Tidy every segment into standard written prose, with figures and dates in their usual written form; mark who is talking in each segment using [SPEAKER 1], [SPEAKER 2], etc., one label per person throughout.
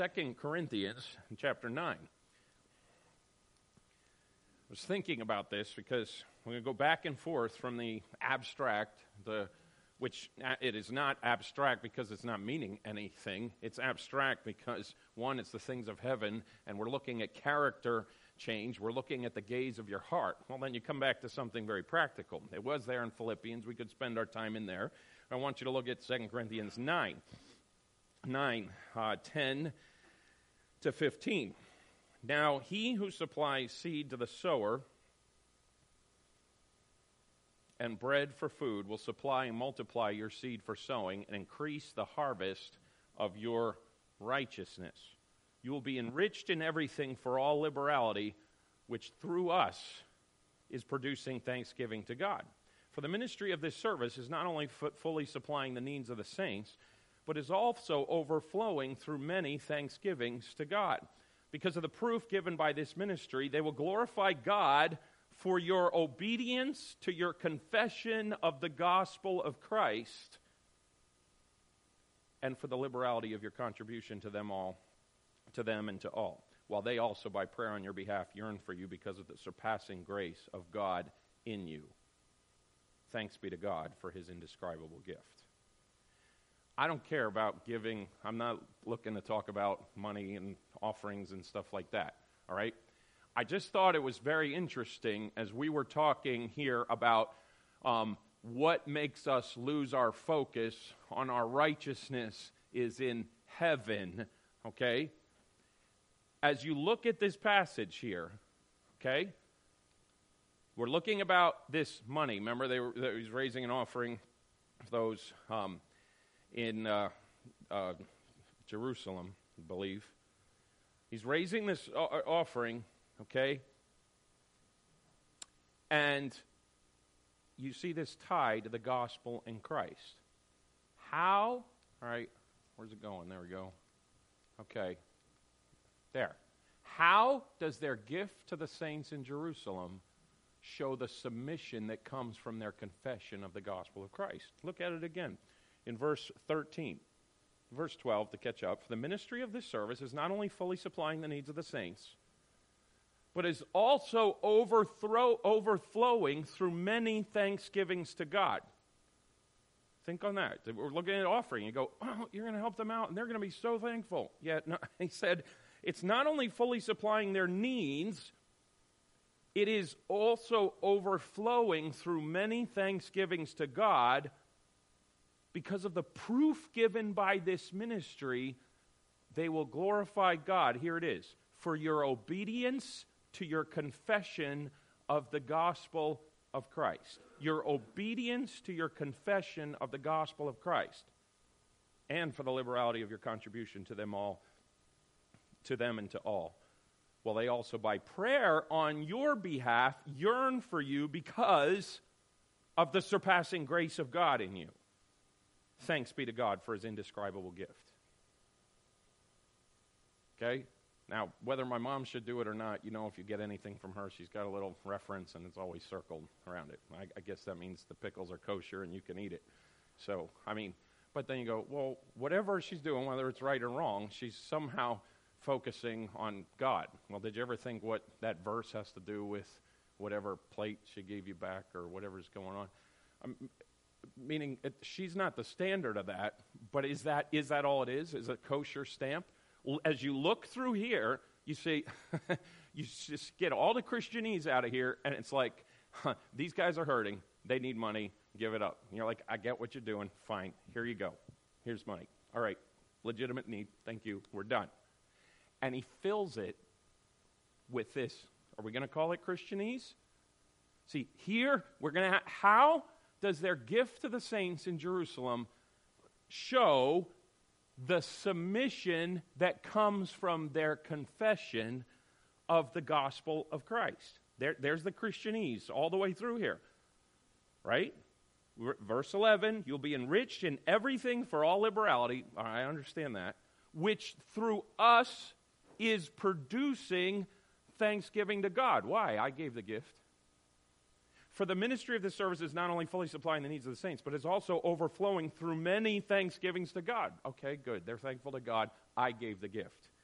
[SPEAKER 1] 2 Corinthians chapter 9. I was thinking about this because we're going to go back and forth from the abstract, which it is not abstract because it's not meaning anything. It's abstract because, one, it's the things of heaven, and we're looking at character change. We're looking at the gaze of your heart. Well, then you come back to something very practical. It was there in Philippians. We could spend our time in there. I want you to look at 2 Corinthians 9, 10 to 15. Now, he who supplies seed to the sower and bread for food will supply and multiply your seed for sowing and increase the harvest of your righteousness. You will be enriched in everything for all liberality, which through us is producing thanksgiving to God. For the ministry of this service is not only fully supplying the needs of the saints, but is also overflowing through many thanksgivings to God. Because of the proof given by this ministry, they will glorify God for your obedience to your confession of the gospel of Christ and for the liberality of your contribution to them and to all, while they also by prayer on your behalf yearn for you because of the surpassing grace of God in you. Thanks be to God for his indescribable gift. I don't care about giving. I'm not looking to talk about money and offerings and stuff like that, all right? I just thought it was very interesting as we were talking here about what makes us lose our focus on our righteousness is in heaven, okay? As you look at this passage here, okay, we're looking about this money. Remember, he was raising an offering for those in Jerusalem, I believe. He's raising this offering, okay? And you see this tied to the gospel in Christ. How? All right, where's it going? There we go. Okay. There. How does their gift to the saints in Jerusalem show the submission that comes from their confession of the gospel of Christ? Look at it again in verse 13. Verse 12, to catch up. For the ministry of this service is not only fully supplying the needs of the saints, but is also overflowing through many thanksgivings to God. Think on that. We're looking at offering. You go, oh, you're going to help them out, and they're going to be so thankful. Yeah, no, he said, it's not only fully supplying their needs, it is also overflowing through many thanksgivings to God because of the proof given by this ministry. They will glorify God. Here it is. For your obedience to your confession of the gospel of Christ. Your obedience to your confession of the gospel of Christ. And for the liberality of your contribution to them all, to them and to all. Well, they also by prayer on your behalf yearn for you because of the surpassing grace of God in you. Thanks be to God for his indescribable gift. Okay? Now, whether my mom should do it or not, if you get anything from her, she's got a little reference and it's always circled around it. I guess that means the pickles are kosher and you can eat it. So, but then you go, well, whatever she's doing, whether it's right or wrong, she's somehow focusing on God. Well, did you ever think what that verse has to do with whatever plate she gave you back or whatever's going on? Meaning, she's not the standard of that, but is that all it is? Is it kosher stamp? Well, as you look through here, you see, you just get all the Christianese out of here, and it's like, these guys are hurting. They need money. Give it up. And you're like, I get what you're doing. Fine. Here you go. Here's money. All right. Legitimate need. Thank you. We're done. And he fills it with this. Are we going to call it Christianese? See, here, we're going to how does their gift to the saints in Jerusalem show the submission that comes from their confession of the gospel of Christ? There's the Christianese all the way through here, right? Verse 11, you'll be enriched in everything for all liberality. I understand that. Which through us is producing thanksgiving to God. Why? I gave the gift. For the ministry of this service is not only fully supplying the needs of the saints, but is also overflowing through many thanksgivings to God. Okay, good. They're thankful to God. I gave the gift.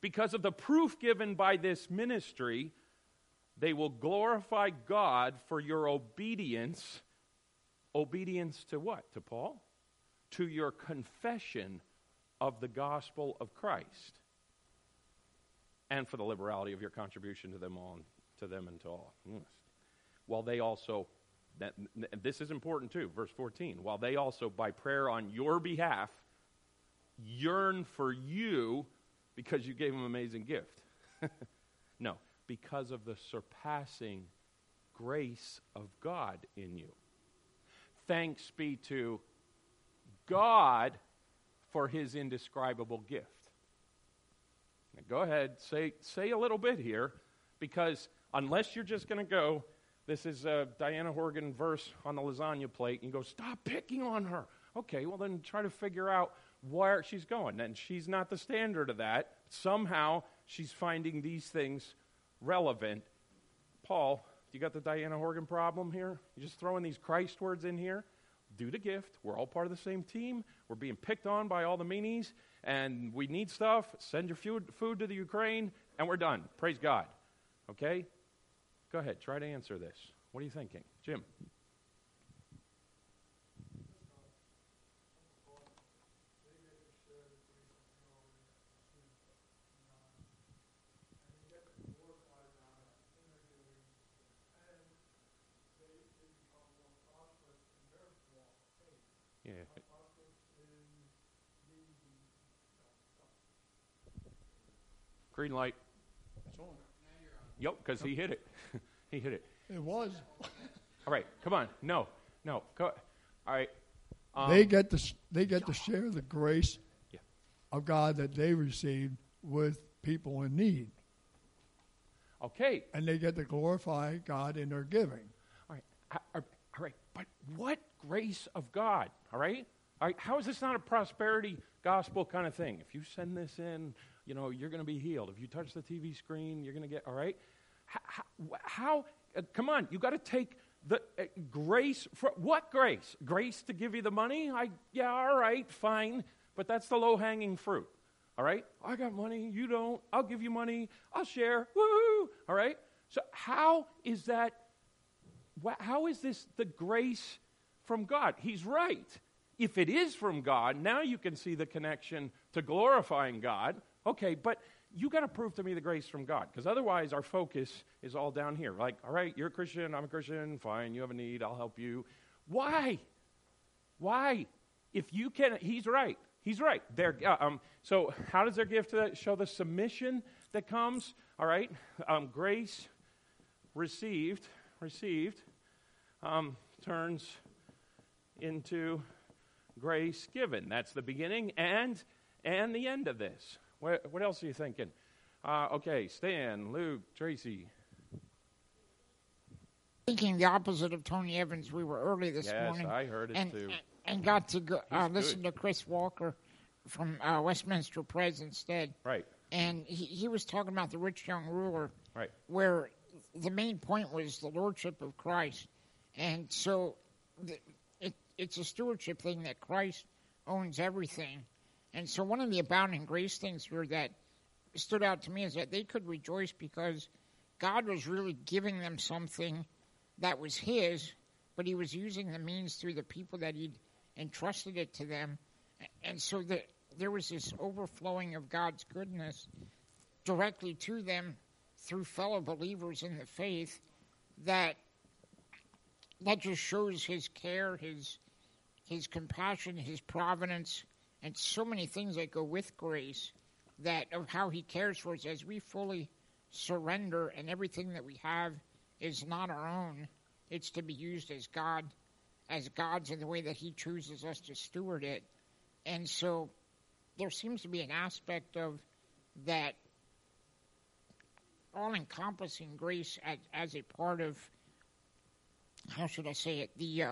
[SPEAKER 1] because of the proof given by this ministry, they will glorify God for your obedience. Obedience to what? To Paul? To your confession of the gospel of Christ. And for the liberality of your contribution to them all, to them and to all. Yes. While they also, this is important too, verse 14, while they also by prayer on your behalf yearn for you because you gave them an amazing gift. No, because of the surpassing grace of God in you. Thanks be to God for his indescribable gift. Now go ahead, say a little bit here, because unless you're just going to go, this is a Diana Horgan verse on the lasagna plate, and you go, stop picking on her. Okay, well then try to figure out where she's going. And she's not the standard of that. Somehow she's finding these things relevant. Paul, you got the Diana Horgan problem here? You're just throwing these Christ words in here? Do the gift. We're all part of the same team. We're being picked on by all the meanies, and we need stuff. Send your food to the Ukraine, and we're done. Praise God. Okay? Go ahead. Try to answer this. What are you thinking? Jim? Yeah. Green light. Yep, because he hit it. He hit it.
[SPEAKER 2] It was.
[SPEAKER 1] All right, come on. No. Go. All right.
[SPEAKER 2] They get to share the grace
[SPEAKER 1] Yeah.
[SPEAKER 2] of God that they received with people in need.
[SPEAKER 1] Okay.
[SPEAKER 2] And they get to glorify God in their giving.
[SPEAKER 1] All right. But what grace of God? All right. How is this not a prosperity gospel kind of thing? If you send this in, you're going to be healed. If you touch the TV screen, you're going to get, all right? How come on, you got to take the grace. What grace? Grace to give you the money? All right, fine. But that's the low-hanging fruit, all right? I got money, you don't. I'll give you money. I'll share. Woo! All right? So how is that? How is this the grace from God? He's right. If it is from God, now you can see the connection to glorifying God. Okay, but you got to prove to me the grace from God, because otherwise our focus is all down here. Like, all right, you're a Christian, I'm a Christian, fine, you have a need, I'll help you. Why? If you can, he's right. So how does their gift show the submission that comes? All right, grace received turns into grace given. That's the beginning and the end of this. What else are you thinking? Okay, Stan, Luke, Tracy.
[SPEAKER 3] Thinking the opposite of Tony Evans. We were early this morning.
[SPEAKER 1] Yes, I heard it too.
[SPEAKER 3] And got to go, listen to Chris Walker from Westminster Press instead.
[SPEAKER 1] Right.
[SPEAKER 3] And he was talking about the rich young ruler.
[SPEAKER 1] Right.
[SPEAKER 3] Where the main point was the lordship of Christ. And so it's a stewardship thing that Christ owns everything. And so one of the abounding grace things here that stood out to me is that they could rejoice because God was really giving them something that was his, but he was using the means through the people that he'd entrusted it to them. And so there was this overflowing of God's goodness directly to them through fellow believers in the faith that just shows his care, his compassion, his providence, and so many things that go with grace, that of how he cares for us as we fully surrender and everything that we have is not our own. It's to be used as God's in the way that he chooses us to steward it. And so there seems to be an aspect of that all-encompassing grace as a part of, how should I say it, the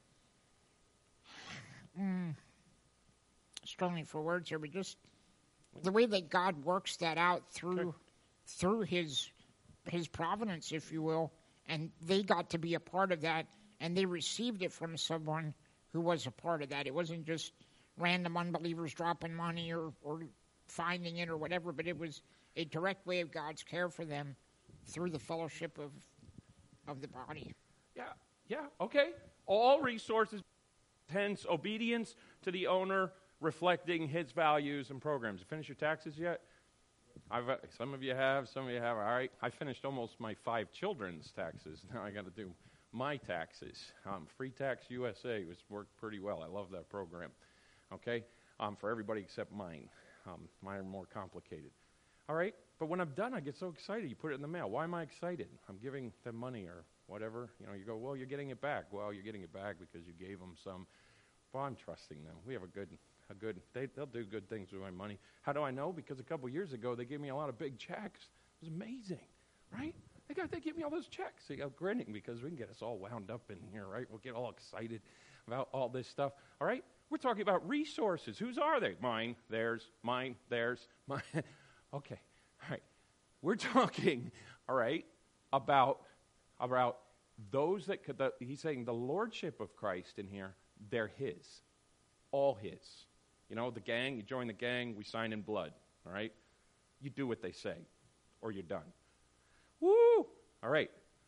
[SPEAKER 3] struggling for words here, but just the way that God works that out through his providence, if you will, and they got to be a part of that, and they received it from someone who was a part of that. It wasn't just random unbelievers dropping money or finding it or whatever, but it was a direct way of God's care for them through the fellowship of the body.
[SPEAKER 1] Yeah, okay. All resources, hence obedience to the owner, reflecting his values and programs. You finished your taxes yet? Some of you have, some of you have. All right, I finished almost my 5 children's taxes. Now I got to do my taxes. Free Tax USA was worked pretty well. I love that program. Okay, for everybody except mine. Mine are more complicated. All right, but when I'm done, I get so excited. You put it in the mail. Why am I excited? I'm giving them money or whatever. You go, well, you're getting it back. Well, you're getting it back because you gave them some. Well, I'm trusting them. We have they'll do good things with my money. How do I know? Because a couple years ago, they gave me a lot of big checks. It was amazing, right? They give me all those checks. I'm grinning because we can get us all wound up in here, right? We'll get all excited about all this stuff, all right? We're talking about resources. Whose are they? Mine, theirs, mine, theirs, mine. Okay, all right. We're talking, all right, about those that could, he's saying the lordship of Christ in here, they're his, all his. The gang, you join the gang, we sign in blood, all right? You do what they say, or you're done. Woo! All right.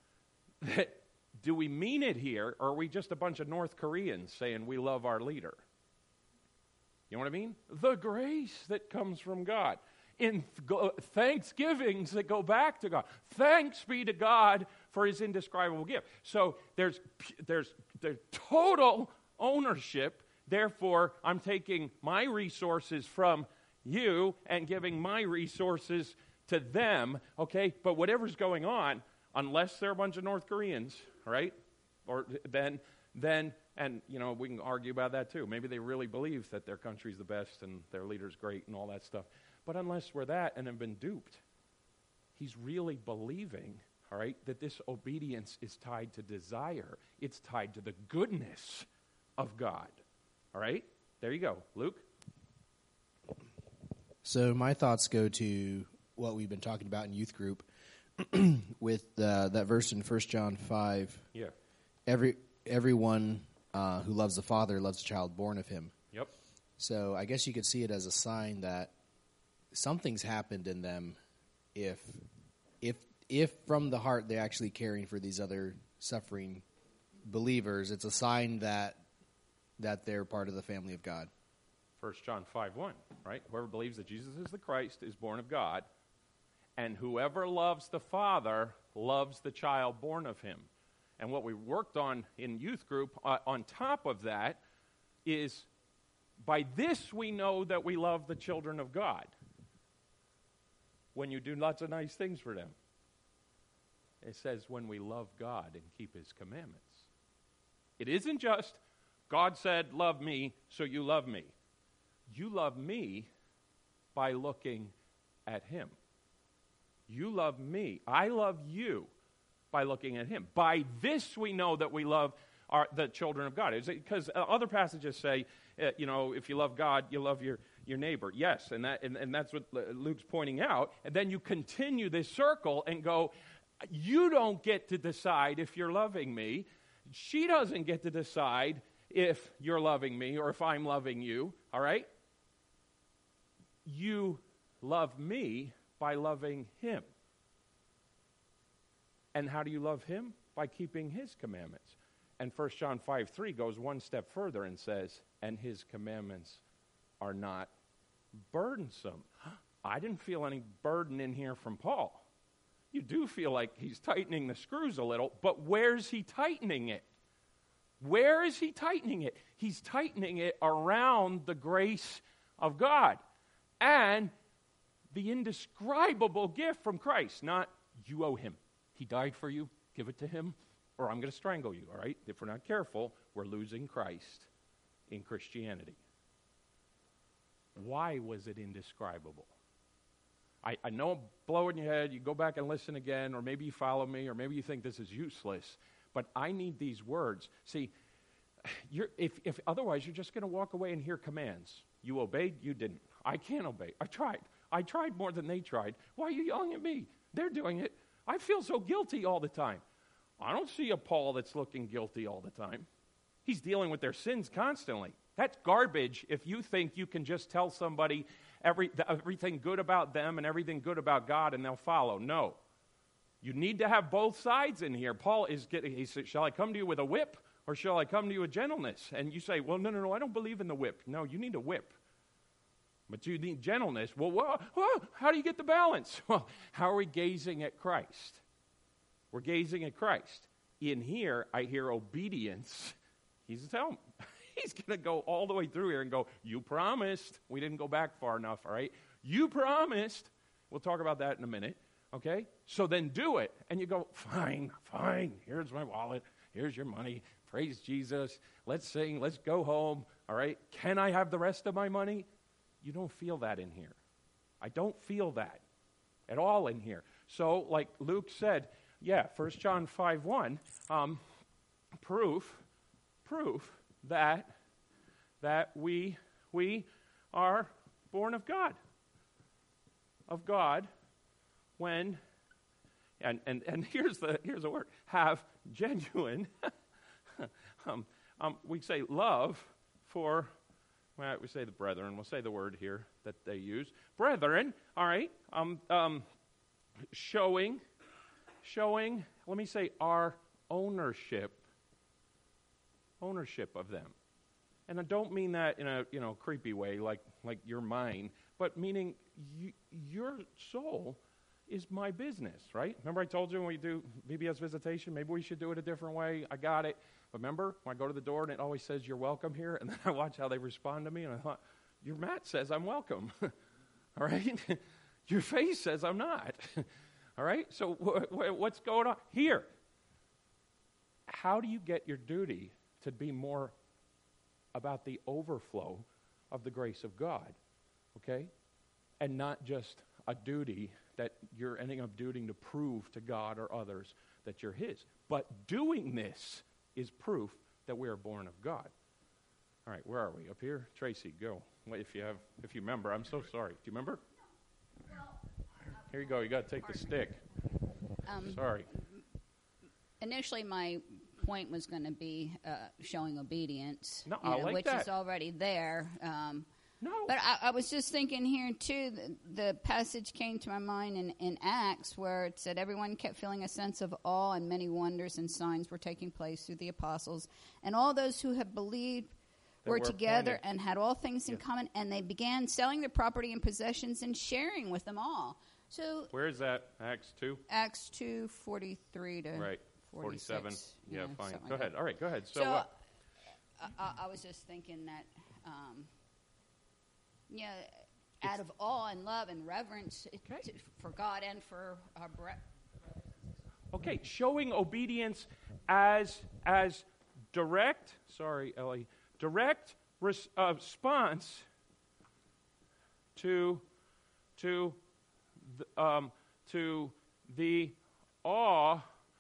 [SPEAKER 1] Do we mean it here, or are we just a bunch of North Koreans saying we love our leader? You know what I mean? The grace that comes from God. In thanksgivings that go back to God. Thanks be to God for his indescribable gift. So there's total ownership. Therefore, I'm taking my resources from you and giving my resources to them, okay? But whatever's going on, unless they're a bunch of North Koreans, right? Or then, and we can argue about that too. Maybe they really believe that their country's the best and their leader's great and all that stuff. But unless we're that and have been duped, he's really believing, all right, that this obedience is tied to desire. It's tied to the goodness of God. All right? There you go. Luke?
[SPEAKER 4] So my thoughts go to what we've been talking about in youth group with that verse in 1 John 5.
[SPEAKER 1] Yeah.
[SPEAKER 4] Everyone who loves the Father loves the child born of him.
[SPEAKER 1] Yep.
[SPEAKER 4] So I guess you could see it as a sign that something's happened in them if from the heart they're actually caring for these other suffering believers. It's a sign that they're part of the family of God.
[SPEAKER 1] 1 John 5:1, right? Whoever believes that Jesus is the Christ is born of God, and whoever loves the Father loves the child born of him. And what we worked on in youth group, on top of that, is by this we know that we love the children of God. When you do lots of nice things for them. It says when we love God and keep his commandments. It isn't just God said, love me, so you love me. You love me by looking at him. You love me. I love you by looking at him. By this we know that we love the children of God. Because other passages say, if you love God, you love your neighbor. Yes, and that's what Luke's pointing out. And then you continue this circle and go, you don't get to decide if you're loving me. She doesn't get to decide if you're loving me or if I'm loving you, all right? You love me by loving him. And how do you love him? By keeping his commandments. And 1 John 5:3 goes one step further and says, and his commandments are not burdensome. I didn't feel any burden in here from Paul. You do feel like he's tightening the screws a little, but where's he tightening it? Where is he tightening it? He's tightening it around the grace of God and the indescribable gift from Christ, not you owe him. He died for you, give it to him, or I'm going to strangle you, all right? If we're not careful, we're losing Christ in Christianity. Why was it indescribable? I know I'm blowing your head. You go back and listen again, or maybe you follow me, or maybe you think this is useless, but I need these words. See, if otherwise you're just going to walk away and hear commands. You obeyed, you didn't. I can't obey. I tried more than they tried. Why are you yelling at me? They're doing it. I feel so guilty all the time. I don't see a Paul that's looking guilty all the time. He's dealing with their sins constantly. That's garbage if you think you can just tell somebody everything good about them and everything good about God, and they'll follow. No. You need to have both sides in here. Paul he said, shall I come to you with a whip, or shall I come to you with gentleness? And you say, well, no, I don't believe in the whip. No, you need a whip. But you need gentleness. Well, how do you get the balance? Well, how are we gazing at Christ? We're gazing at Christ. In here, I hear obedience. He's going to go all the way through here and go, you promised. We didn't go back far enough, all right? You promised. We'll talk about that in a minute, okay? So then do it. And you go, fine. Here's my wallet. Here's your money. Praise Jesus. Let's sing. Let's go home, all right? Can I have the rest of my money? You don't feel that in here. I don't feel that at all in here. So, like Luke said, 1 John 5:1, proof that we are born of God. Of God, when and here's a word, have genuine we say love for. Well, we say the brethren. We'll say the word here that they use. Brethren, all right, showing, let me say our ownership of them. And I don't mean that in a creepy way, like you're mine, but meaning your soul is my business, right? Remember I told you when we do VBS visitation, maybe we should do it a different way. I got it. Remember, when I go to the door and it always says, you're welcome here, and then I watch how they respond to me, and I thought, your mat says I'm welcome, all right? Your face says I'm not, all right? So what's going on here? How do you get your duty to be more about the overflow of the grace of God, okay? And not just a duty that you're ending up doing to prove to God or others that you're His. But doing this is proof that we are born of God. All right, where are we? Up here? Tracy, go. Wait, if you remember. I'm so sorry. Do you remember? Here you go. You got to take the stick. Sorry.
[SPEAKER 5] Initially, my point was going to be showing obedience,
[SPEAKER 1] No, I like
[SPEAKER 5] which
[SPEAKER 1] that.
[SPEAKER 5] is already there.
[SPEAKER 1] No.
[SPEAKER 5] But I was just thinking here, too, the passage came to my mind in Acts where it said everyone kept feeling a sense of awe and many wonders and signs were taking place through the apostles. And all those who had believed were together and had all things in common, and they began selling their property and possessions and sharing with them all. So
[SPEAKER 1] Where is that? Acts 2?
[SPEAKER 5] Acts 2:43 to
[SPEAKER 1] Right.
[SPEAKER 5] 46.
[SPEAKER 1] 47. Yeah, fine.
[SPEAKER 5] something
[SPEAKER 1] Go
[SPEAKER 5] like
[SPEAKER 1] ahead.
[SPEAKER 5] that.
[SPEAKER 1] All right, go ahead. So,
[SPEAKER 5] So I was just thinking that, out of awe and love and reverence for God and for our
[SPEAKER 1] okay, showing obedience as direct, sorry, Ellie, direct response to the awe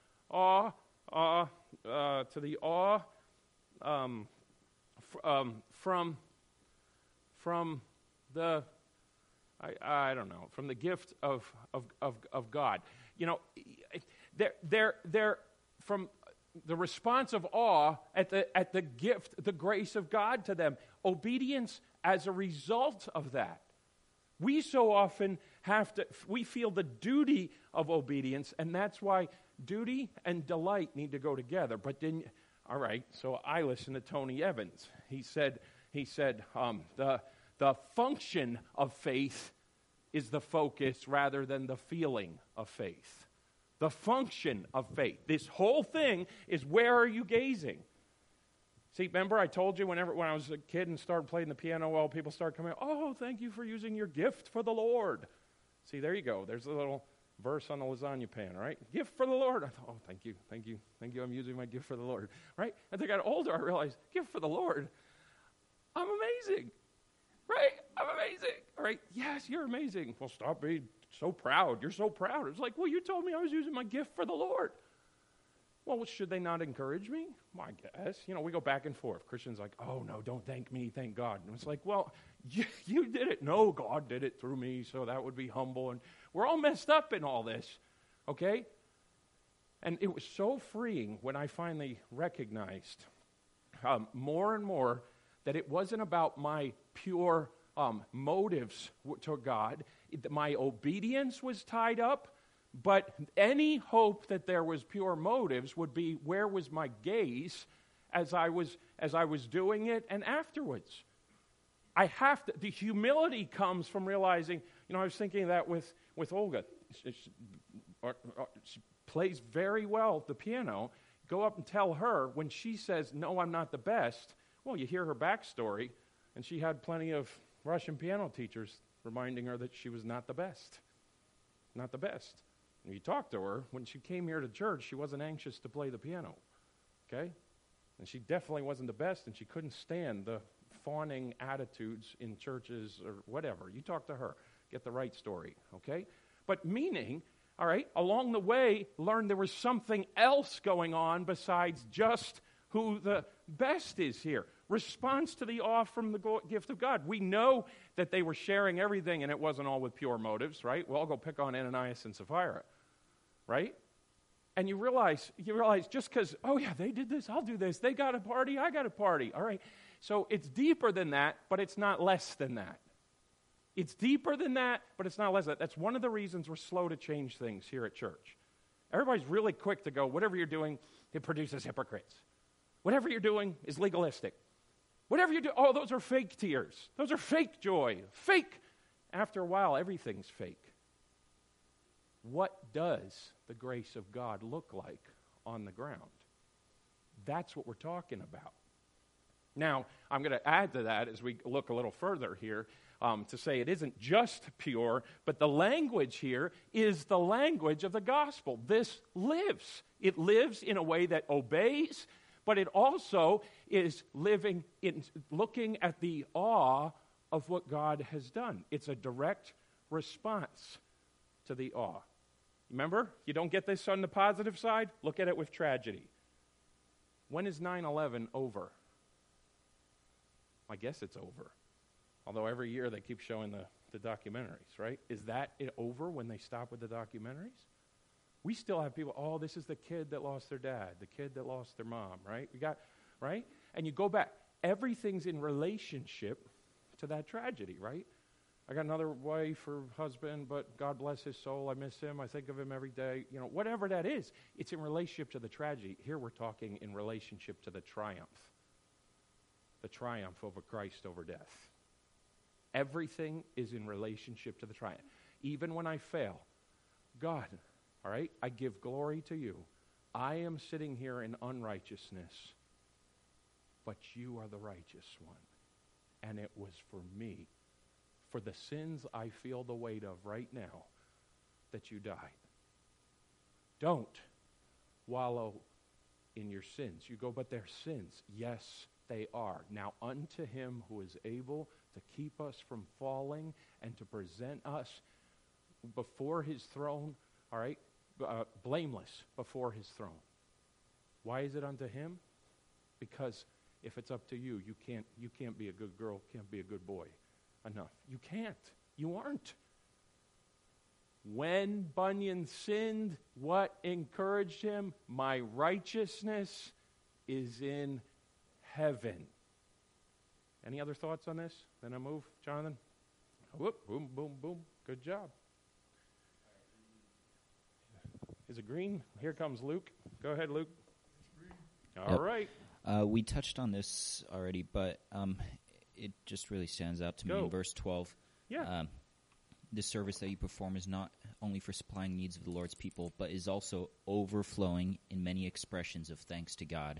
[SPEAKER 1] from the I don't know, from the gift of God. They're from the response of awe at the gift, the grace of God to them. Obedience as a result of that. We so often we feel the duty of obedience, and that's why duty and delight need to go together. But then, all right, so I listened to Tony Evans. He said, the function of faith is the focus rather than the feeling of faith. The function of faith. This whole thing is, where are you gazing? See, remember I told you when I was a kid and started playing the piano, well, people started coming, oh, thank you for using your gift for the Lord. See, there you go. There's a little verse on the lasagna pan, right? Gift for the Lord. I thought, oh, thank you. I'm using my gift for the Lord, right? As I got older, I realized, gift for the Lord. I'm amazing, right? I'm amazing, all right? Yes, you're amazing. Well, stop being so proud. You're so proud. It's like, well, you told me I was using my gift for the Lord. Well, should they not encourage me? Well, I guess. We go back and forth. Christians like, oh, no, don't thank me, thank God. And it's like, well, you did it. No, God did it through me, so that would be humble. And we're all messed up in all this, okay? And it was so freeing when I finally recognized more and more that it wasn't about my pure motives to God. My obedience was tied up, but any hope that there was pure motives would be, where was my gaze as I was doing it and afterwards? I have to. The humility comes from realizing. I was thinking of that with Olga. She plays very well the piano. Go up and tell her when she says, "No, I'm not the best." Well, you hear her backstory, and she had plenty of Russian piano teachers reminding her that she was not the best. Not the best. And you talk to her, when she came here to church, she wasn't anxious to play the piano. Okay? And she definitely wasn't the best, and she couldn't stand the fawning attitudes in churches or whatever. You talk to her. Get the right story. Okay? But meaning, all right, along the way, learn there was something else going on besides just who the best is here. Response to the awe from the gift of God. We know that they were sharing everything, and it wasn't all with pure motives, right? Well, I'll go pick on Ananias and Sapphira, right? And you realize just because, oh yeah, they did this, I'll do this. They got a party, I got a party. All right. So it's deeper than that, but it's not less than that. It's deeper than that, but it's not less than that. That's one of the reasons we're slow to change things here at church. Everybody's really quick to go, whatever you're doing, it produces hypocrites. Whatever you're doing is legalistic. Whatever you do, oh, those are fake tears. Those are fake joy. Fake. After a while, everything's fake. What does the grace of God look like on the ground? That's what we're talking about. Now, I'm going to add to that as we look a little further here to say it isn't just pure, but the language here is the language of the gospel. This lives. It lives in a way that obeys, but it also is living in looking at the awe of what God has done. It's a direct response to the awe. Remember, you don't get this on the positive side? Look at it with tragedy. When is 9/11 over? I guess it's over. Although every year they keep showing the documentaries, right? Is that it over when they stop with the documentaries? We still have people, oh, this is the kid that lost their dad, the kid that lost their mom, right? We got, right? And you go back. Everything's in relationship to that tragedy, right? I got another wife or husband, but God bless his soul. I miss him. I think of him every day. Whatever that is, it's in relationship to the tragedy. Here we're talking in relationship to the triumph over Christ over death. Everything is in relationship to the triumph. Even when I fail, God, all right, I give glory to you. I am sitting here in unrighteousness, but you are the righteous one. And it was for me, for the sins I feel the weight of right now, that you died. Don't wallow in your sins. You go, but they're sins. Yes, they are. Now unto him who is able to keep us from falling and to present us before his throne, all right, blameless before his throne. Why is it unto him? Because if it's up to you, you can't be a good girl, can't be a good boy enough. You can't. You aren't. When Bunyan sinned, what encouraged him? My righteousness is in heaven. Any other thoughts on this? Then I move, Jonathan. Whoop, boom, boom, boom. Good job. Is it green? Here comes Luke. Go ahead, Luke. All right.
[SPEAKER 6] We touched on this already, but it just really stands out to me in verse 12.
[SPEAKER 1] Yeah.
[SPEAKER 6] The service that you perform is not only for supplying needs of the Lord's people, but is also overflowing in many expressions of thanks to God.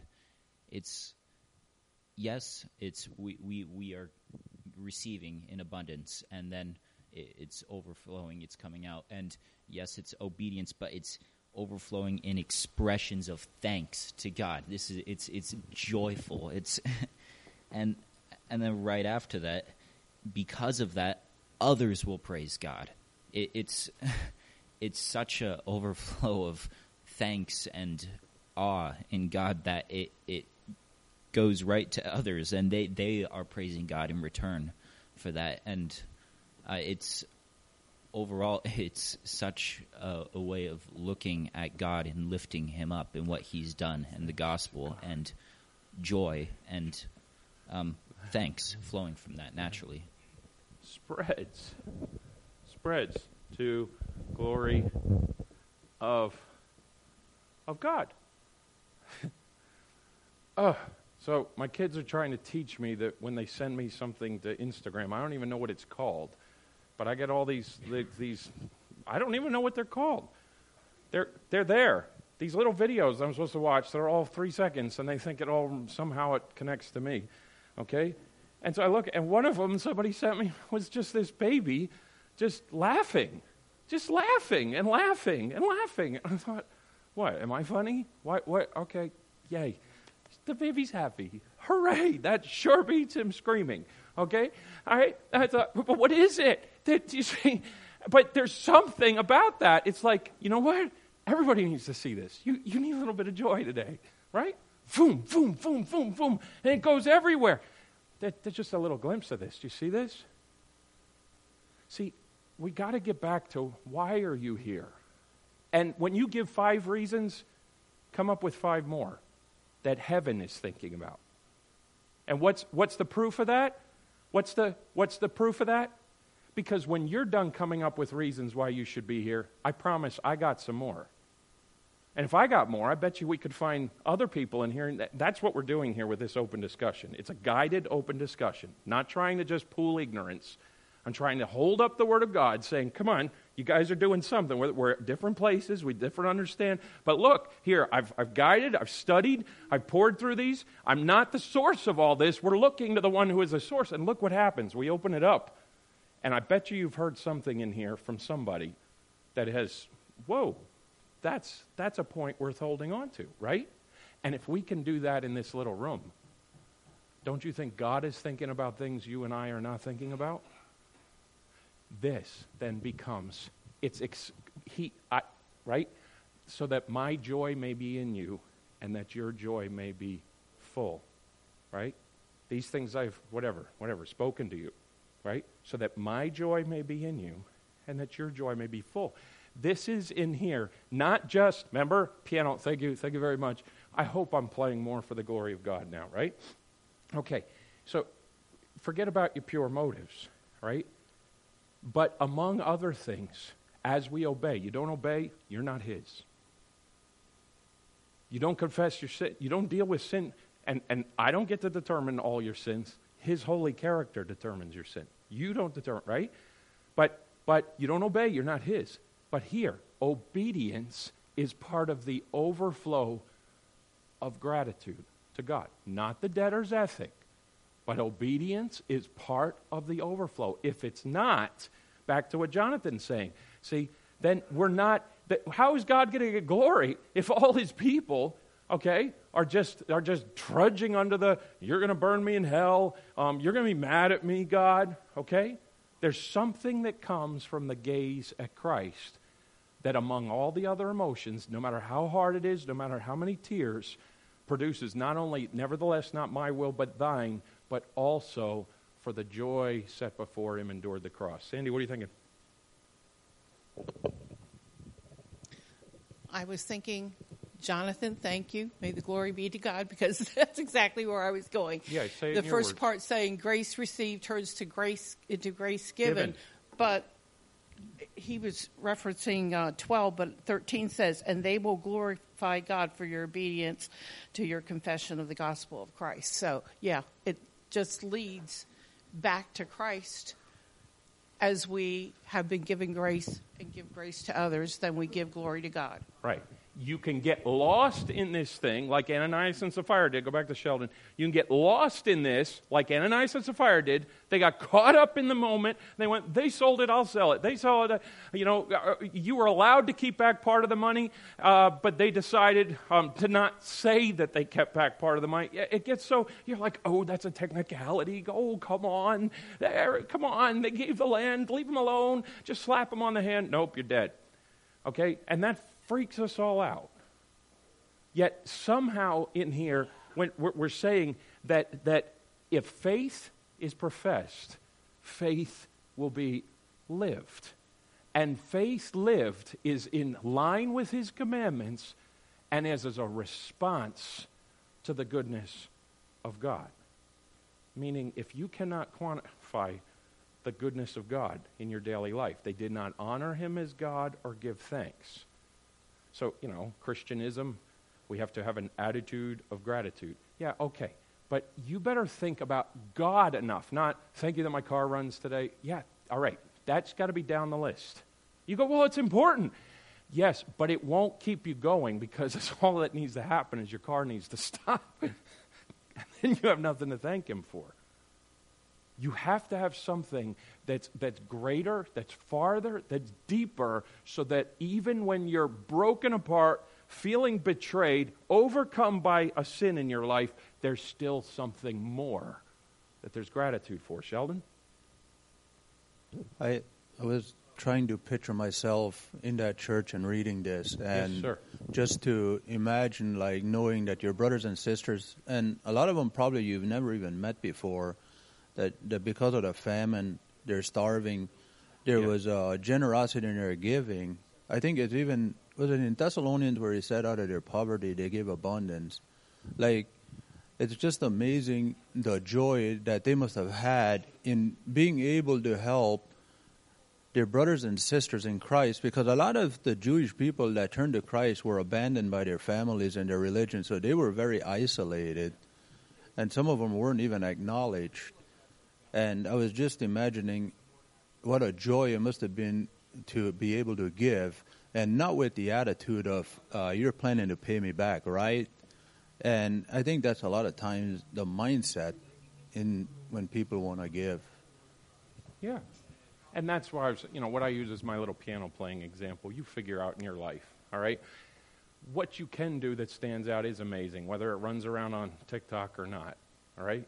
[SPEAKER 6] We are receiving in abundance, and then it's overflowing, it's coming out. And yes, it's obedience, but it's overflowing in expressions of thanks to God. It's joyful. It's and then right after that, because of that, others will praise God. It's such a overflow of thanks and awe in God that it goes right to others, and they are praising God in return for that. And it's such a way of looking at God and lifting him up and what he's done and the gospel, and joy and thanks flowing from that naturally.
[SPEAKER 1] spreads to glory of God. So my kids are trying to teach me that when they send me something to Instagram, I don't even know what it's called, but I get all these I don't even know what they're called. They're there. These little videos I'm supposed to watch, they're all 3 seconds, and they think somehow it connects to me, okay? And so I look, and one of them somebody sent me was just this baby just laughing and laughing and laughing. And I thought, what, am I funny? What? Okay, yay. The baby's happy. Hooray, that sure beats him screaming, okay? All right, I thought, but what is it? You see, but there's something about that. It's like, you know what? Everybody needs to see this. You need a little bit of joy today, right? Boom, boom, boom, boom, boom. And it goes everywhere. There's just a little glimpse of this. Do you see this? See, we got to get back to why are you here? And when you give 5 reasons, come up with 5 more that heaven is thinking about. And what's the proof of that? What's the proof of that? Because when you're done coming up with reasons why you should be here, I promise I got some more. And if I got more, I bet you we could find other people in here. And that's what we're doing here with this open discussion. It's a guided open discussion, not trying to just pool ignorance. I'm trying to hold up the Word of God, saying, come on, you guys are doing something. We're at different places. We different understand. But look, here, I've guided, I've studied, I've poured through these. I'm not the source of all this. We're looking to the one who is the source. And look what happens. We open it up. And I bet you've heard something in here from somebody that has, whoa, that's a point worth holding on to, right? And if we can do that in this little room, don't you think God is thinking about things you and I are not thinking about? This then becomes, right? So that my joy may be in you and that your joy may be full, right? These things I've, whatever, spoken to you, right? So that my joy may be in you and that your joy may be full. This is in here, not just, remember, piano, thank you very much. I hope I'm playing more for the glory of God now, right? Okay, so forget about your pure motives, right? But among other things, as we obey, you don't obey, you're not His. You don't confess your sin, you don't deal with sin, and I don't get to determine all your sins. His holy character determines your sin. You don't determine, right? But you don't obey, you're not His. But here, obedience is part of the overflow of gratitude to God. Not the debtor's ethic, but obedience is part of the overflow. If it's not, back to what Jonathan's saying, see, then we're not, how is God going to get glory if all His people, okay, are just trudging under the, you're going to burn me in hell, you're going to be mad at me, God, okay? There's something that comes from the gaze at Christ that among all the other emotions, no matter how hard it is, no matter how many tears, produces not only, nevertheless, not my will, but thine, but also for the joy set before Him endured the cross. Sandy, what are you thinking?
[SPEAKER 7] I was thinking, Jonathan, thank you. May the glory be to God, because that's exactly where I was going.
[SPEAKER 1] Yeah, say it
[SPEAKER 7] the
[SPEAKER 1] in your
[SPEAKER 7] first
[SPEAKER 1] words.
[SPEAKER 7] part saying grace received turns to grace into grace given. But he was referencing 12, but 13 says, and they will glorify God for your obedience to your confession of the gospel of Christ. So, yeah, it just leads back to Christ. As we have been given grace and give grace to others, then we give glory to God.
[SPEAKER 1] Right. You can get lost in this thing like Ananias and Sapphira did. Go back to Sheldon. You can get lost in this like Ananias and Sapphira did. They got caught up in the moment. They went, they sold it, I'll sell it. They sold it. You were allowed to keep back part of the money, but they decided to not say that they kept back part of the money. It gets so, you're like, oh, that's a technicality. Oh, come on. Come on. They gave the land. Leave them alone. Just slap them on the hand. Nope, you're dead. Okay? And that freaks us all out. Yet somehow in here, when we're saying that if faith is professed, faith will be lived. And faith lived is in line with His commandments and as a response to the goodness of God. Meaning, if you cannot quantify the goodness of God in your daily life. They did not honor him as God or give thanks. So, Christianism, we have to have an attitude of gratitude. Yeah, okay. But you better think about God enough, not thank you that my car runs today. Yeah, all right. That's got to be down the list. You go, well, it's important. Yes, but it won't keep you going because it's all that needs to happen is your car needs to stop. And then you have nothing to thank him for. You have to have something that's greater, that's farther, that's deeper, so that even when you're broken apart, feeling betrayed, overcome by a sin in your life, there's still something more that there's gratitude for. Sheldon?
[SPEAKER 8] I was trying to picture myself in that church and reading this, and
[SPEAKER 1] yes, sir.
[SPEAKER 8] Just to imagine, like, knowing that your brothers and sisters, and a lot of them probably you've never even met before, that because of the famine, they're starving. There was generosity in their giving. I think was it in Thessalonians where he said out of their poverty they give abundance. Like, it's just amazing the joy that they must have had in being able to help their brothers and sisters in Christ, because a lot of the Jewish people that turned to Christ were abandoned by their families and their religion, so they were very isolated, and some of them weren't even acknowledged. And I was just imagining what a joy it must have been to be able to give, and not with the attitude of, you're planning to pay me back, right? And I think that's a lot of times the mindset when people want to give.
[SPEAKER 1] Yeah. And that's why what I use as my little piano playing example. You figure out in your life, all right? What you can do that stands out is amazing, whether it runs around on TikTok or not, all right?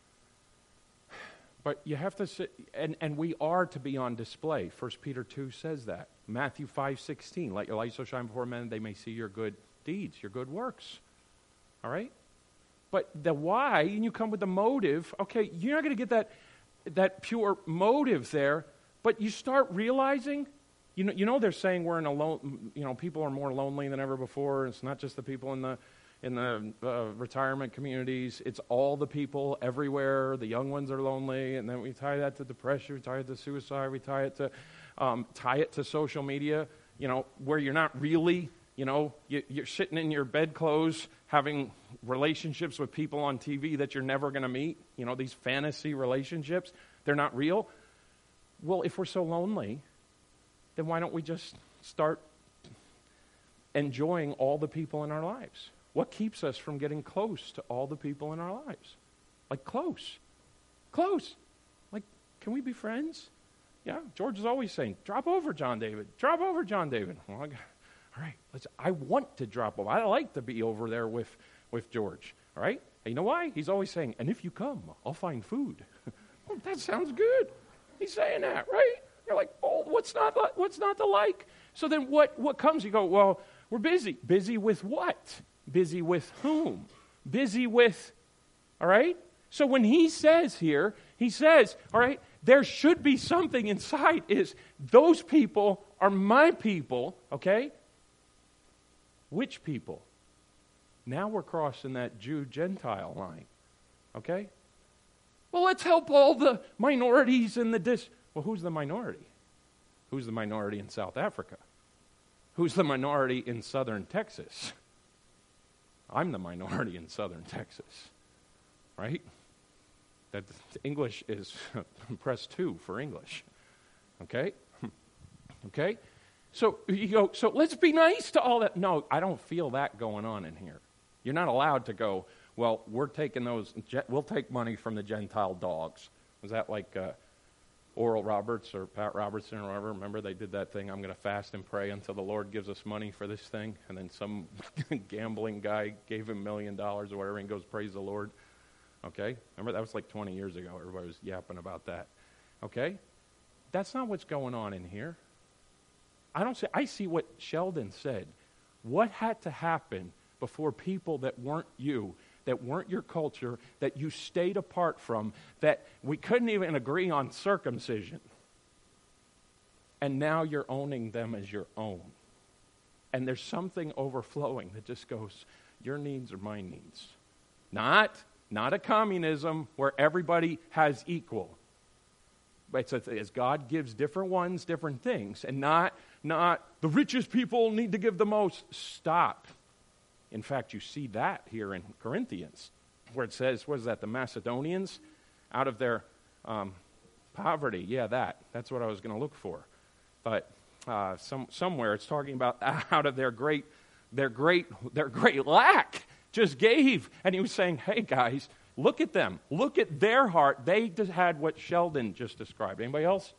[SPEAKER 1] But you have to sit, and we are to be on display. 1 Peter 2 says that. Matthew 5:16, let your light so shine before men, they may see your good deeds, your good works. All right? But the why, and you come with the motive, okay, you're not going to get that pure motive there, but you start realizing, they're saying we're in a lone, people are more lonely than ever before. It's not just the people in the retirement communities. It's all the people everywhere. The young ones are lonely, and then we tie that to depression, we tie it to suicide, we tie it to social media, where you're not really, you're sitting in your bedclothes having relationships with people on TV that you're never going to meet, these fantasy relationships. They're not real. Well, if we're so lonely, then why don't we just start enjoying all the people in our lives? What keeps us from getting close to all the people in our lives? Like close. Like, can we be friends? Yeah, George is always saying, drop over, John David. Drop over, John David. Well, all right, I want to drop over. I like to be over there with George. All right? And you know why? He's always saying, and if you come, I'll find food. Well, that sounds good. He's saying that, right? You're like, oh, what's not to like? So then what comes? You go, well, we're busy. Busy with what? Busy with whom? Busy with, all right? So when he says, all right, there should be something inside is those people are my people, okay? Which people? Now we're crossing that Jew-Gentile line, okay? Well, let's help all the minorities in Well, who's the minority? Who's the minority in South Africa? Who's the minority in southern Texas? I'm the minority in southern Texas, right? That English is press 2 for English, okay? Okay? So you go, so let's be nice to all that. No, I don't feel that going on in here. You're not allowed to go, well, we'll take money from the Gentile dogs. Was that like Oral Roberts or Pat Robertson or whatever? Remember they did that thing, I'm going to fast and pray until the Lord gives us money for this thing? And then some gambling guy gave him $1 million or whatever and goes, praise the Lord. Okay? Remember, that was like 20 years ago. Everybody was yapping about that. Okay? That's not what's going on in here. I see what Sheldon said. What had to happen before people that weren't you, that weren't your culture, that you stayed apart from, that we couldn't even agree on circumcision, and now you're owning them as your own. And there's something overflowing that just goes, your needs are my needs. Not a communism where everybody has equal. But as God gives different ones different things, and not the richest people need to give the most. Stop. In fact, you see that here in Corinthians, where it says, what is that, the Macedonians, out of their poverty. Yeah, that's what I was going to look for. But somewhere it's talking about out of their great lack, just gave. And he was saying, hey guys, look at them. Look at their heart. They just had what Sheldon just described. Anybody else?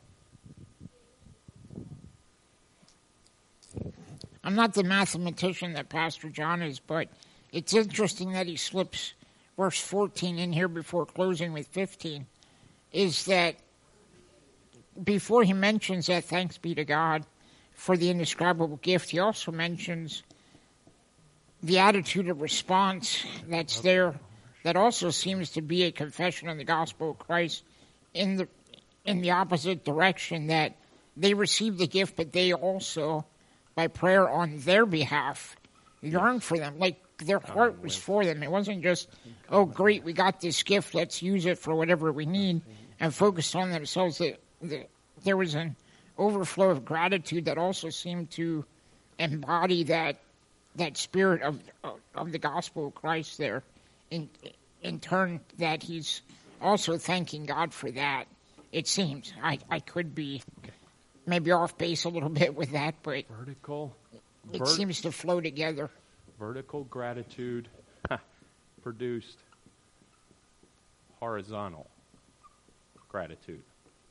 [SPEAKER 3] I'm not the mathematician that Pastor John is, but it's interesting that he slips verse 14 in here before closing with 15, is that before he mentions that thanks be to God for the indescribable gift, he also mentions the attitude of response that's there that also seems to be a confession of the gospel of Christ in the opposite direction, that they received the gift, but they also, by prayer on their behalf, yearned for them. Like their heart was for them. It wasn't just, oh, great, we got this gift, let's use it for whatever we need, and focused on themselves. There was an overflow of gratitude that also seemed to embody that spirit of the gospel of Christ there. In turn, that he's also thanking God for that. It seems. I could be maybe off base a little bit with that, but it seems to flow together.
[SPEAKER 1] Vertical gratitude produced horizontal gratitude.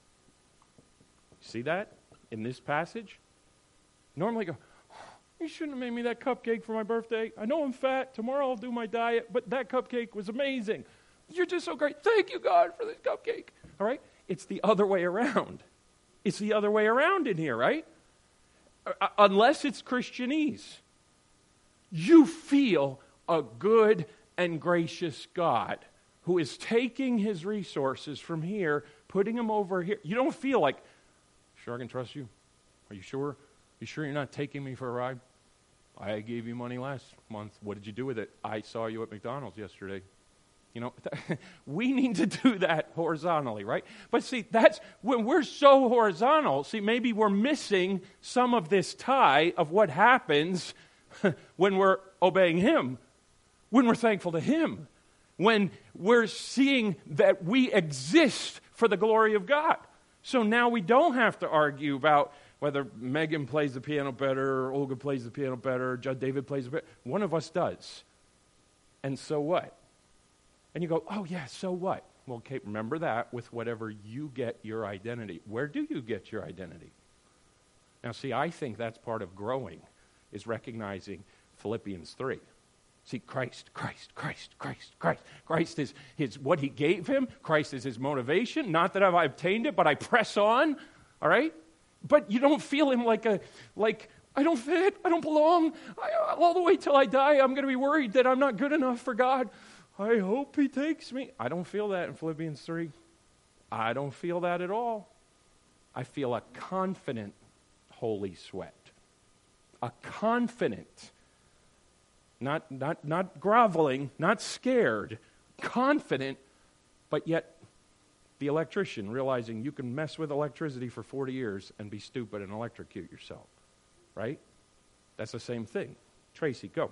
[SPEAKER 1] See that in this passage? Normally go, you shouldn't have made me that cupcake for my birthday. I know I'm fat. Tomorrow I'll do my diet, but that cupcake was amazing. You're just so great. Thank you, God, for this cupcake. All right? It's the other way around. It's the other way around in here, right? Unless it's Christianese. You feel a good and gracious God who is taking his resources from here, putting them over here. You don't feel like, sure I can trust you? Are you sure? You sure you're not taking me for a ride? I gave you money last month. What did you do with it? I saw you at McDonald's yesterday. You know, we need to do that horizontally, right? But see, that's when we're so horizontal, see, maybe we're missing some of this tie of what happens when we're obeying him, when we're thankful to him, when we're seeing that we exist for the glory of God. So now we don't have to argue about whether Megan plays the piano better, or Olga plays the piano better, or Judd David plays the piano. One of us does. And so what? And you go, oh yeah, so what? Well, Kate, remember that with whatever you get your identity. Where do you get your identity? Now see, I think that's part of growing, is recognizing Philippians 3. See, Christ. Christ is his what he gave him. Christ is his motivation. Not that I've obtained it, but I press on. All right? But you don't feel him like I don't fit, I don't belong. All the way till I die, I'm going to be worried that I'm not good enough for God. I hope he takes me. I don't feel that in Philippians 3. I don't feel that at all. I feel a confident holy sweat. A confident, not groveling, not scared, confident, but yet the electrician realizing you can mess with electricity for 40 years and be stupid and electrocute yourself. Right? That's the same thing. Tracy, go.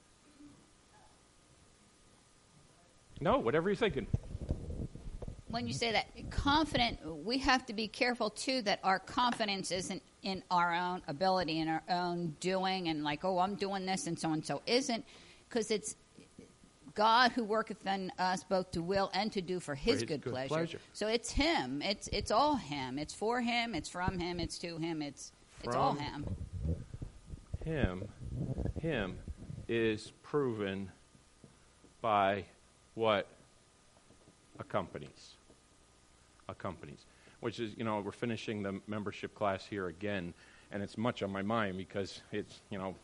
[SPEAKER 1] No, whatever you're thinking.
[SPEAKER 5] When you say that, confident, we have to be careful, too, that our confidence isn't in our own ability, in our own doing, and like, oh, I'm doing this, and so isn't, because it's God who worketh in us both to will and to do for his good pleasure. So it's him. It's all him. It's for him. It's from him. It's to him. It's all him. Him is proven by what accompanies. Which is, we're finishing the membership class here again, and it's much on my mind because it's,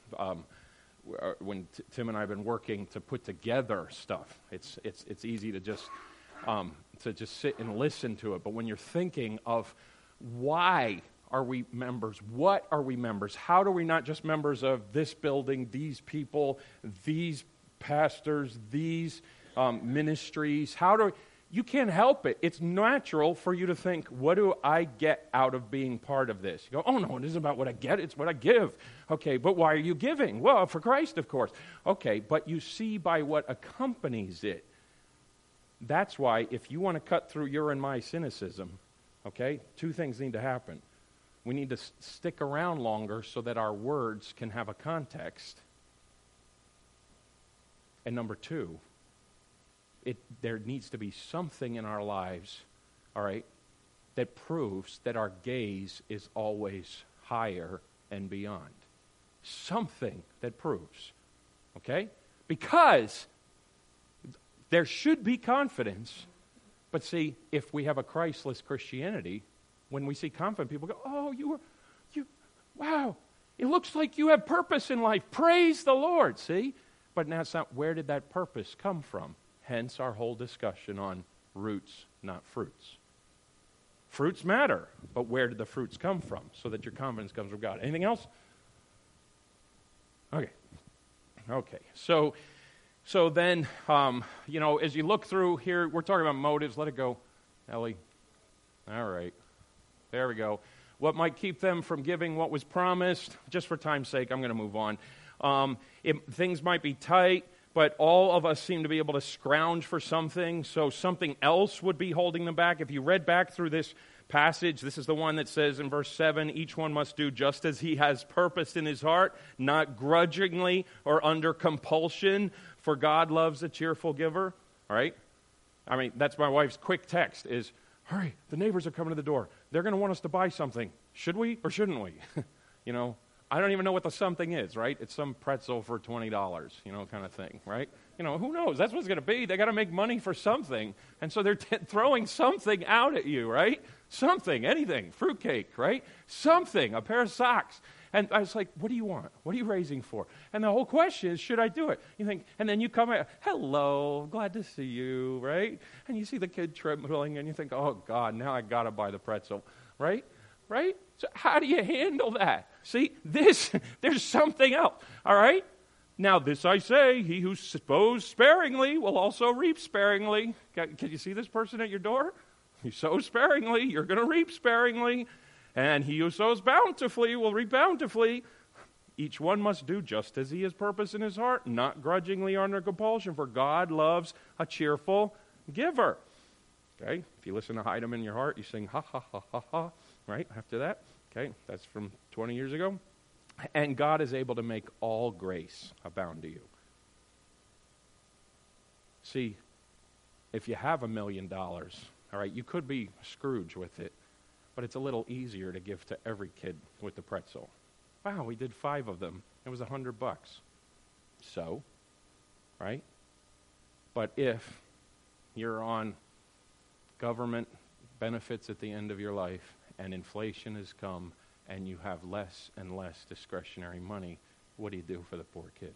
[SPEAKER 5] when Tim and I have been working to put together stuff, it's easy to just sit and listen to it. But when you're thinking of why are we members, what are we members, how are we not just members of this building, these people, these pastors, these ministries,
[SPEAKER 1] you can't help it. It's natural for you to think, what do I get out of being part of this? You go, oh, no, it isn't about what I get. It's what I give. Okay, but why are you giving? Well, for Christ, of course. Okay, but you see by what accompanies it. That's why if you want to cut through your and my cynicism, okay, two things need to happen. We need to stick around longer so that our words can have a context. And number two, there needs to be something in our lives, all right, that proves that our gaze is always higher and beyond. Something that proves, okay? Because there should be confidence, but see, if we have a Christless Christianity, when we see confident people go, oh, wow, it looks like you have purpose in life. Praise the Lord, see? But now it's not, where did that purpose come from? Hence our whole discussion on roots, not fruits. Fruits matter, but where did the fruits come from? So that your confidence comes from God. Anything else? Okay. So then, as you look through here, we're talking about motives. Let it go, Ellie. All right. There we go. What might keep them from giving what was promised? Just for time's sake, I'm going to move on. Things might be tight, but all of us seem to be able to scrounge for something, so something else would be holding them back. If you read back through this passage, this is the one that says in verse 7, each one must do just as he has purposed in his heart, not grudgingly or under compulsion, for God loves a cheerful giver. All right? I mean, that's my wife's quick text is, hurry, the neighbors are coming to the door. They're going to want us to buy something. Should we or shouldn't we? I don't even know what the something is, right? It's some pretzel for $20, kind of thing, right? Who knows? That's what it's going to be. They got to make money for something. And so they're throwing something out at you, right? Something, anything, fruitcake, right? Something, a pair of socks. And I was like, what do you want? What are you raising for? And the whole question is, should I do it? You think, and then you come out, hello, glad to see you, right? And you see the kid trembling and you think, oh God, now I got to buy the pretzel, right? Right? So how do you handle that? See, there's something else, all right? Now, this I say, he who sows sparingly will also reap sparingly. Can you see this person at your door? You sow sparingly, you're going to reap sparingly. And he who sows bountifully will reap bountifully. Each one must do just as he has purpose in his heart, not grudgingly or under compulsion, for God loves a cheerful giver. Okay? If you listen to Hide 'Em in Your Heart, you sing ha, ha, ha, ha, ha. Right after that, okay, that's from 20 years ago. And God is able to make all grace abound to you. See, if you have $1 million, all right, you could be Scrooge with it, but it's a little easier to give to every kid with the pretzel. Wow, we did 5 of them. It was $100. So, right? But if you're on government benefits at the end of your life, and inflation has come, and you have less and less discretionary money, what do you do for the poor kid?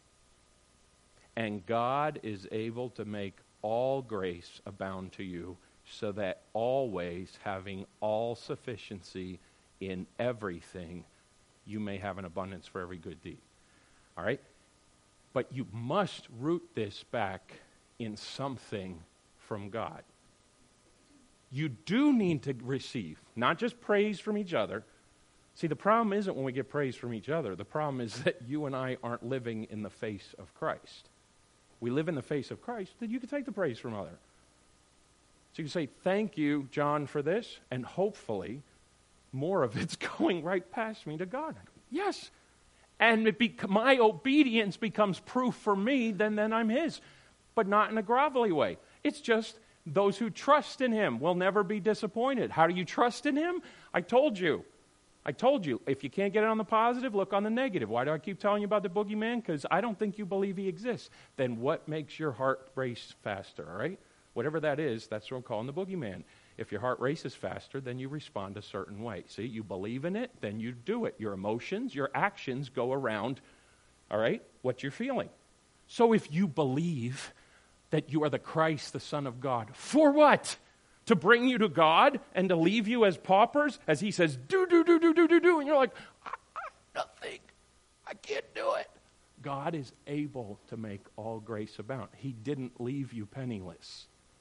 [SPEAKER 1] And God is able to make all grace abound to you, so that always, having all sufficiency in everything, you may have an abundance for every good deed. All right? But you must root this back in something from God. You do need to receive, not just praise from each other. See, the problem isn't when we get praise from each other. The problem is that you and I aren't living in the face of Christ. We live in the face of Christ, then you can take the praise from others. So you can say, thank you, John, for this, and hopefully more of it's going right past me to God. Yes. And my obedience becomes proof for me, then I'm his. But not in a grovelly way. It's just those who trust in him will never be disappointed. How do you trust in him? I told you. If you can't get it on the positive, look on the negative. Why do I keep telling you about the boogeyman? Because I don't think you believe he exists. Then what makes your heart race faster, all right? Whatever that is, that's what I'm calling the boogeyman. If your heart races faster, then you respond a certain way. See, you believe in it, then you do it. Your emotions, your actions go around, all right, what you're feeling. So if you believe that you are the Christ, the Son of God, for what? To bring you to God and to leave you as paupers, as he says, do, and you're like, nothing. I can't do it. God is able to make all grace abound. He didn't leave you penniless.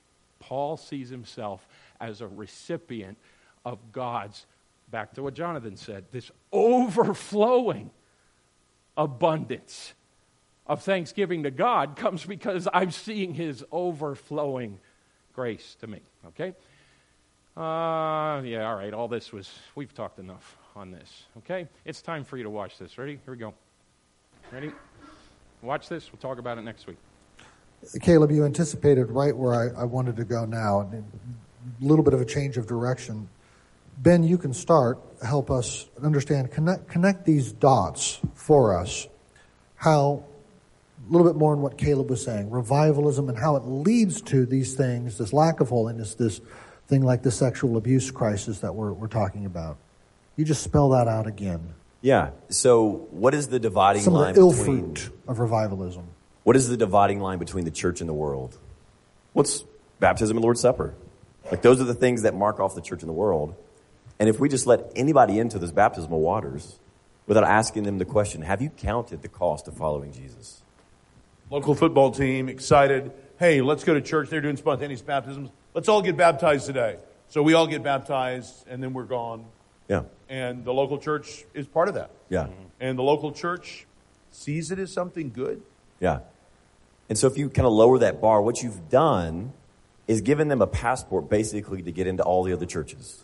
[SPEAKER 1] Paul sees himself as a recipient of God's, back to what Jonathan said, this overflowing abundance of thanksgiving to God comes because I'm seeing his overflowing grace to me. Okay? Yeah, all right. All this we've talked enough on this. Okay? It's time for you to watch this. Ready? Here we go. Ready? Watch this. We'll talk about it next week.
[SPEAKER 9] Caleb, you anticipated right where I wanted to go now. A little bit of a change of direction. Ben, you can start. Help us understand. Connect these dots for us. How, a little bit more on what Caleb was saying, revivalism and how it leads to these things, this lack of holiness, this thing like the sexual abuse crisis that we're talking about. You just spell that out again.
[SPEAKER 10] Yeah. So what is the dividing
[SPEAKER 9] Some
[SPEAKER 10] line
[SPEAKER 9] of the ill
[SPEAKER 10] between...
[SPEAKER 9] fruit of revivalism.
[SPEAKER 10] What is the dividing line between the church and the world? What's baptism and Lord's Supper? Like, those are the things that mark off the church and the world. And if we just let anybody into those baptismal waters without asking them the question, have you counted the cost of following Jesus?
[SPEAKER 11] Local football team, excited. Hey, let's go to church. They're doing spontaneous baptisms. Let's all get baptized today. So we all get baptized, and then we're gone.
[SPEAKER 10] Yeah.
[SPEAKER 11] And the local church is part of that.
[SPEAKER 10] Yeah.
[SPEAKER 11] And the local church sees it as something good.
[SPEAKER 10] Yeah. And so if you kind of lower that bar, what you've done is given them a passport basically to get into all the other churches.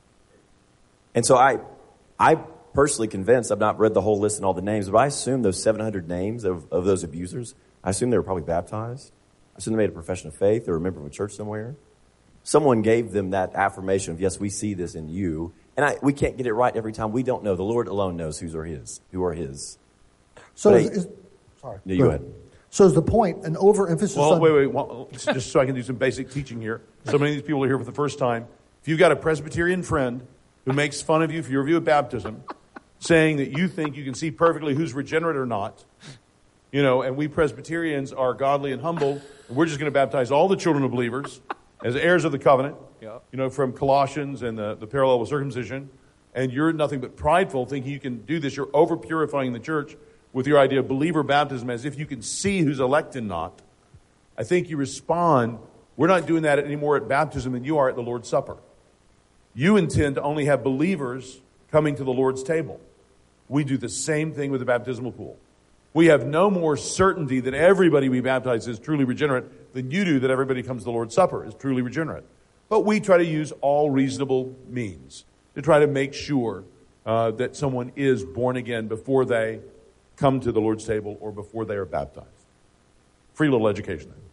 [SPEAKER 10] And so I personally convinced, I've not read the whole list and all the names, but I assume those 700 names of those abusers, I assume they were probably baptized. I assume they made a profession of faith. They were a member of a church somewhere. Someone gave them that affirmation of, yes, we see this in you. And we can't get it right every time. We don't know. The Lord alone knows who are his.
[SPEAKER 9] So
[SPEAKER 10] sorry. Yeah, you go ahead.
[SPEAKER 9] So is the point an overemphasis on...
[SPEAKER 11] Wait. Just so I can do some basic teaching here. So many of these people are here for the first time. If you've got a Presbyterian friend who makes fun of you for your view of baptism, saying that you think you can see perfectly who's regenerate or not, and we Presbyterians are godly and humble, and we're just going to baptize all the children of believers as heirs of the covenant, from Colossians and the parallel with circumcision, and you're nothing but prideful, thinking you can do this. You're over-purifying the church with your idea of believer baptism as if you can see who's elect and not. I think you respond, we're not doing that anymore at baptism than you are at the Lord's Supper. You intend to only have believers coming to the Lord's table. We do the same thing with the baptismal pool. We have no more certainty that everybody we baptize is truly regenerate than you do that everybody comes to the Lord's Supper is truly regenerate. But we try to use all reasonable means to try to make sure that someone is born again before they come to the Lord's table or before they are baptized. Free little education there.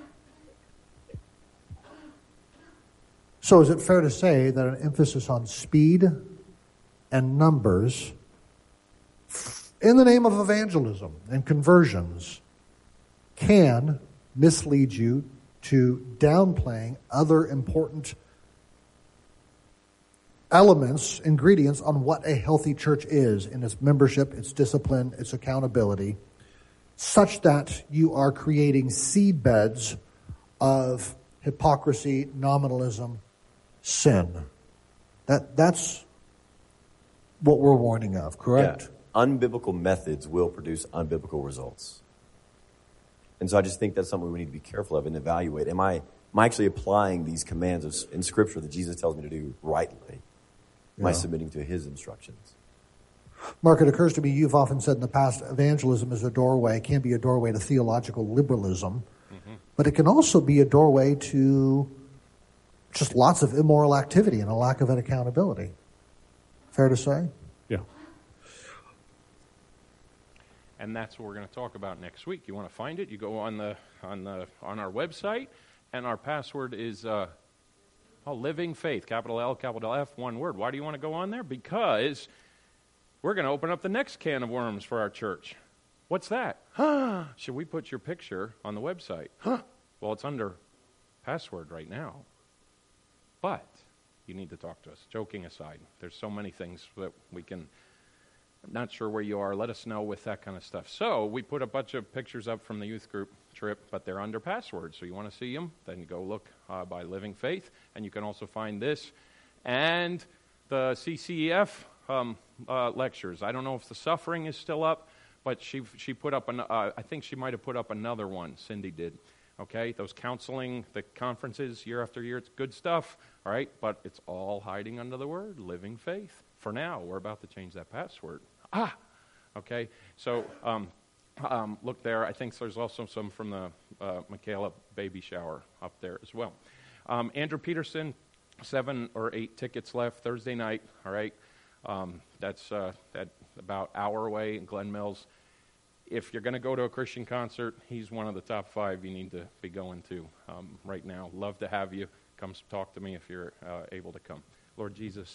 [SPEAKER 9] So is it fair to say that an emphasis on speed and numbers in the name of evangelism and conversions can mislead you to downplaying other important elements, ingredients on what a healthy church is in its membership, its discipline, its accountability, such that you are creating seed beds of hypocrisy, nominalism, sin? That's what we're warning of, correct?
[SPEAKER 10] Yeah. Unbiblical methods will produce unbiblical results. And so I just think that's something we need to be careful of and evaluate. Am I actually applying these commands in Scripture that Jesus tells me to do rightly? Am I submitting to his instructions?
[SPEAKER 9] Mark, it occurs to me you've often said in the past, evangelism is a doorway. It can be a doorway to theological liberalism, but it can also be a doorway to just lots of immoral activity and a lack of an accountability. Fair to say?
[SPEAKER 11] Yeah.
[SPEAKER 1] And that's what we're going to talk about next week. You want to find it? You go on our website, and our password is Living Faith, capital L, capital F, one word. Why do you want to go on there? Because we're going to open up the next can of worms for our church. What's that? Should we put your picture on the website? Well, it's under password right now. But you need to talk to us. Joking aside, there's so many things that we can... I'm not sure where you are. Let us know with that kind of stuff. So we put a bunch of pictures up from the youth group trip, but they're under password. So you want to see them, then you go look by Living Faith. And you can also find this and the CCEF lectures. I don't know if the suffering is still up, but she put up, I think she might have put up another one. Cindy did. Okay, those counseling, the conferences year after year, it's good stuff, all right? But it's all hiding under the word, living faith. For now, we're about to change that password. Okay, so look there. I think there's also some from the Michaela baby shower up there as well. Andrew Peterson, 7 or 8 tickets left Thursday night, all right? That's that about hour away in Glen Mills. If you're going to go to a Christian concert, he's one of the top 5 you need to be going to right now. Love to have you. Come talk to me if you're able to come. Lord Jesus,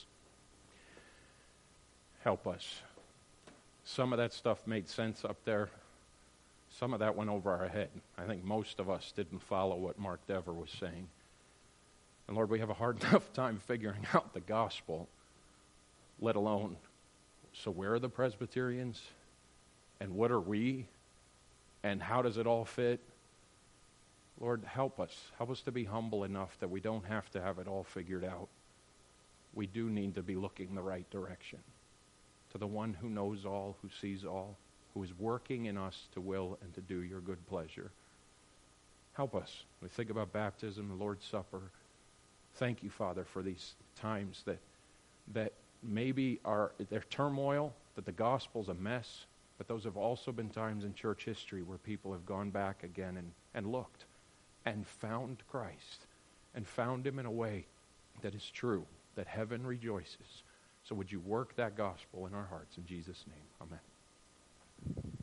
[SPEAKER 1] help us. Some of that stuff made sense up there. Some of that went over our head. I think most of us didn't follow what Mark Dever was saying. And Lord, we have a hard enough time figuring out the gospel, let alone, so where are the Presbyterians? And what are we? And how does it all fit? Lord, help us. Help us to be humble enough that we don't have to have it all figured out. We do need to be looking the right direction. To the one who knows all, who sees all, who is working in us to will and to do your good pleasure. Help us. We think about baptism, the Lord's Supper. Thank you, Father, for these times that maybe they're turmoil, that the gospel's a mess, but those have also been times in church history where people have gone back again and looked and found Christ and found him in a way that is true, that heaven rejoices. So would you work that gospel in our hearts in Jesus' name? Amen.